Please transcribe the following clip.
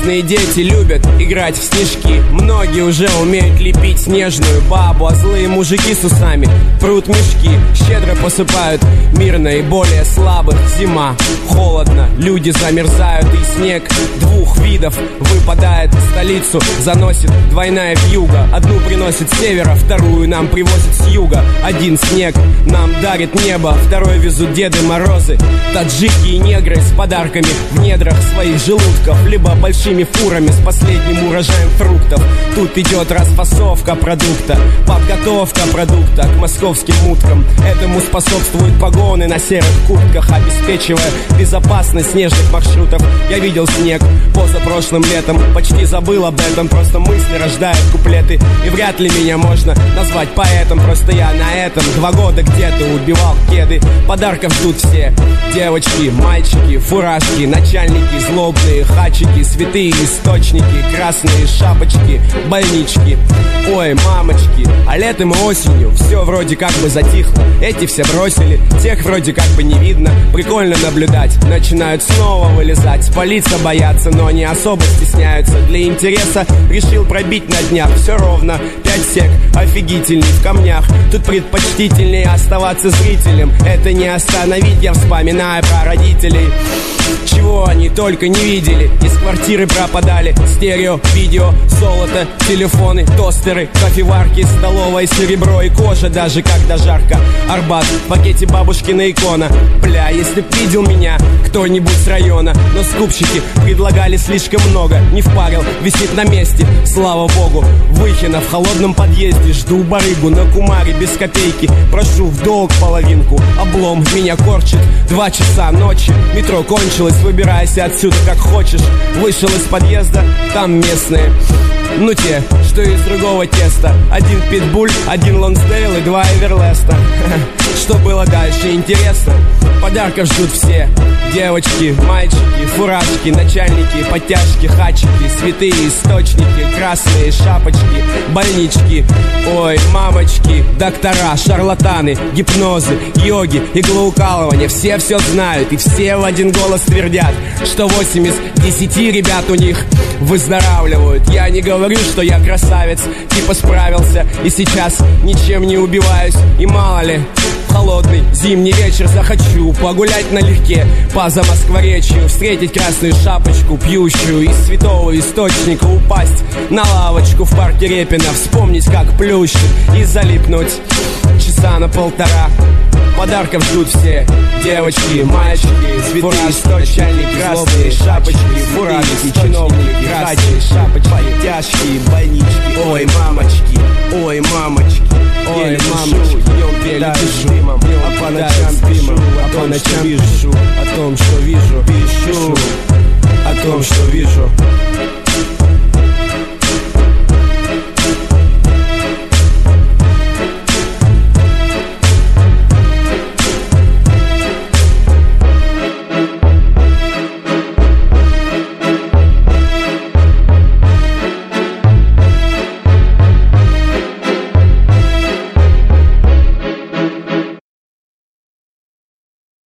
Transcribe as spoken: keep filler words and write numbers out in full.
Местные дети любят играть в снежки. Многие уже умеют лепить снежную бабу, а злые мужики с усами прут мешки. Щедро посыпают мир наиболее слабых. Зима, холодно, люди замерзают, и снег двух видов выпадает. Столицу заносит двойная вьюга. Одну приносит с севера, вторую нам привозит с юга. Один снег нам дарит небо, второй везут Деды Морозы. Таджики и негры с подарками в недрах своих желудков, либо большими фурами с последним урожаем фруктов. Тут идет расфасовка продукта, подготовка продукта к московским уткам. Этому способствуют погоны на серых куртках, обеспечивая безопасность снежных маршрутов. Я видел снег позапрошлым летом, почти забыл об этом, просто мысли рождают куплеты. И вряд ли меня можно назвать поэтом, просто я на этом два года где-то убивал кеды. Подарков ждут все: девочки, мальчики, фуражки, начальники, злобные хачики, святые источники, красные шапочки, больнички. Ой, мамочки, а летом и осенью все вроде как бы затихло. Эти все бросили, тех вроде как бы не видно. Прикольно наблюдать, начинают снова вылезать. Спалиться боятся, но не особо стесняются. Для интереса решил пробить на днях. Все ровно, пять сек, офигительный в камнях. Тут предпочтительнее оставаться зрителем. Это не остановить, я вспоминаю про родителей. Чего они только не видели. Из квартиры пропадали стерео, видео, золото, телефоны, тостеры, кофеварки, столовое серебро и кожа, даже когда жарко. Арбат, в пакете бабушкина икона. Бля, если б видел меня кто-нибудь с района. Но скупщики предлагали слишком много. Не впарил, висит на месте, слава богу. Выхина в холодном подъезде. Жду барыгу на кумаре без копейки. Прошу в долг половинку. Облом меня корчит. Два часа ночи, метро кончилось. Выбирайся отсюда как хочешь. Вышел из подъезда, там местные. Ну те, что из другого теста. Один питбуль, один Лонсдейл и два Эверлеста. Что было дальше, интересно? Подарков ждут все: девочки, мальчики, фуражки, начальники, подтяжки, хачики, святые источники, красные шапочки, больнички. Ой, мамочки, доктора, шарлатаны, гипнозы, йоги, иглоукалывания. Все все знают и все в один голос твердят, что восемь из десяти ребят у них выздоравливают. Я не говорю, что я красавец, типа справился и сейчас ничем не убиваюсь. И мало ли, в холодный зимний вечер захочу погулять налегке по Замоскворечью, встретить красную шапочку, пьющую из святого источника, упасть на лавочку в парке Репина, вспомнить, как плющит, и залипнуть часа на полтора. Подарков ждут все: девочки, мальчики, фуражки, начальник, красные шапочки, фуражки, чиновники, красные шапочки, подтяжки, больнички. Ой, мамочки, ой, мамочки, ой, мамочки, днем пели дымом, а по ночам дымом, а по ночам пишу о том, что вижу, пишу о том, что вижу.